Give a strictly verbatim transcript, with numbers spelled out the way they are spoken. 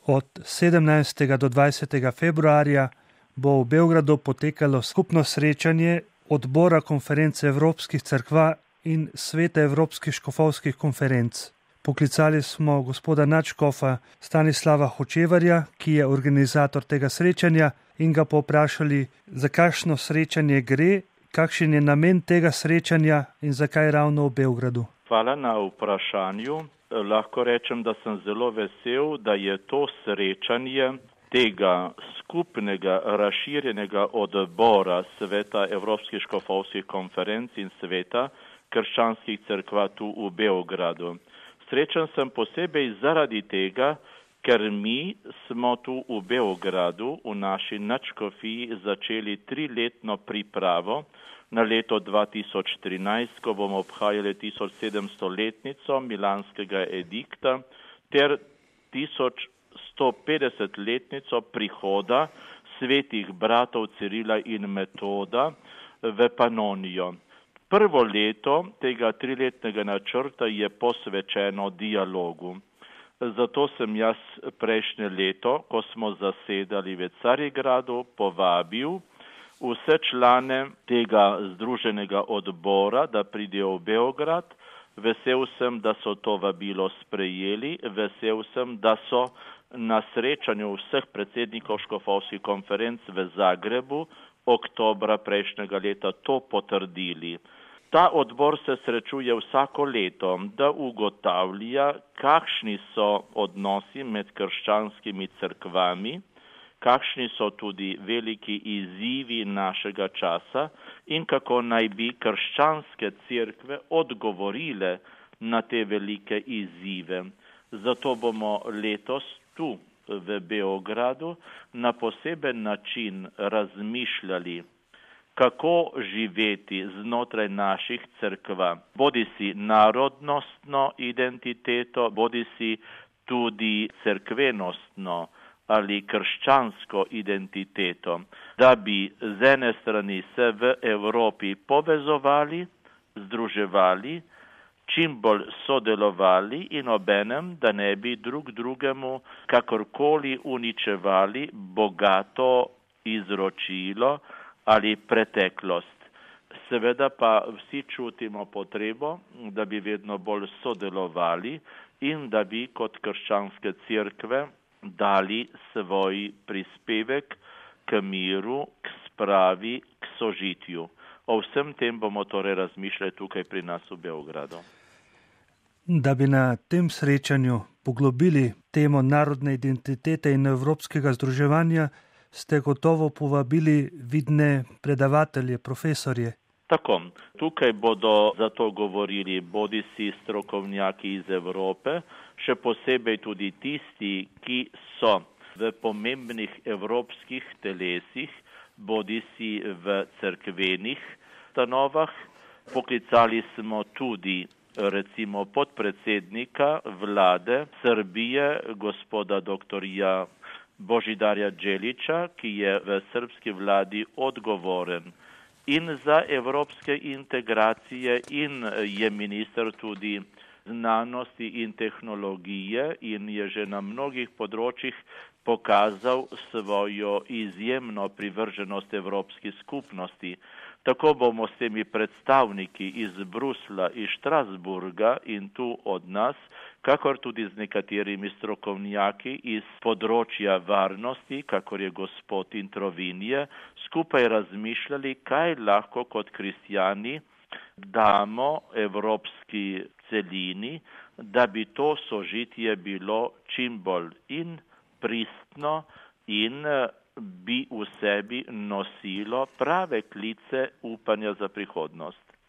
Od sedemnajstega do dvajsetega februarja bo v Beogradu potekalo skupno srečanje odbora konference Evropskih cerkva in Sveta Evropskih škofovskih konferenc. Poklicali smo gospoda nadškofa Stanislava Hočevarja, ki je organizator tega srečanja, in ga povprašali, za kakšno srečanje gre, kakšen je namen tega srečanja in zakaj ravno v Beogradu. Hvala na vprašanju. Lahko rečem, da sem zelo vesel, da je to srečanje tega skupnega razširjenega odbora Sveta Evropskih škofovskih konferenc in Sveta krščanskih cerkva tu v Beogradu. Srečen sem posebej zaradi tega, ker mi smo tu v Beogradu v naši nadškofiji začeli triletno pripravo na leto dva tisoč trinajst, ko bomo obhajali tisoč sedemstoletnico Milanskega edikta ter tisoč sto petdesetletnico prihoda svetih bratov Cirila in Metoda v Panonijo. Prvo leto tega triletnega načrta je posvečeno dialogu. Zato sem jaz prejšnje leto, ko smo zasedali v Carigradu, povabil vse člane tega združenega odbora, da pridejo v Beograd. Vesel sem, da so to vabilo sprejeli. Vesel sem, da so na srečanju vseh predsednikov škofovskih konferenc v Zagrebu oktobra prejšnjega leta to potrdili. Ta odbor se srečuje vsako leto, da ugotavlja, kakšni so odnosi med krščanskimi cerkvami, kakšni so tudi veliki izzivi našega časa in kako naj bi krščanske cerkve odgovorile na te velike izzive. Zato bomo letos tu v Beogradu na poseben način razmišljali, kako živeti znotraj naših cerkva, bodisi narodnostno identiteto, bodisi tudi cerkvenostno ali krščansko identiteto, da bi z ene strani se v Evropi povezovali, združevali, čim bolj sodelovali in obenem, da ne bi drug drugemu kakorkoli uničevali bogato izročilo ali preteklost. Seveda pa vsi čutimo potrebo, da bi vedno bolj sodelovali in da bi kot krščanske cerkve dali svoj prispevek k miru, k spravi, k sožitju. O vsem tem bomo torej razmišljali tukaj pri nas v Beogradu. Da bi na tem srečanju poglobili temo narodne identitete in evropskega združevanja, ste gotovo povabili vidne predavatelje, profesorje. Tako, tukaj bodo zato govorili bodisi strokovnjaki iz Evrope, še posebej tudi tisti, ki so v pomembnih evropskih telesih, bodisi v cerkvenih stanovah. Poklicali smo tudi recimo podpredsednika vlade Srbije, gospoda doktorja Božidarja Đelića, ki je v srbski vladi odgovoren in za evropske integracije in je minister tudi znanosti in tehnologije in je že na mnogih področjih pokazal svojo izjemno privrženost evropski skupnosti. Tako bomo s temi predstavniki iz Brusla, iz Štrasburga in tu od nas, kakor tudi z nekaterimi strokovnjaki iz področja varnosti, kakor je gospod Introvinje, skupaj razmišljali, kaj lahko kot kristjani damo evropski celini, da bi to sožitje bilo čim bolj in pristno in bi v sebi nosilo prave klice upanja za prihodnost.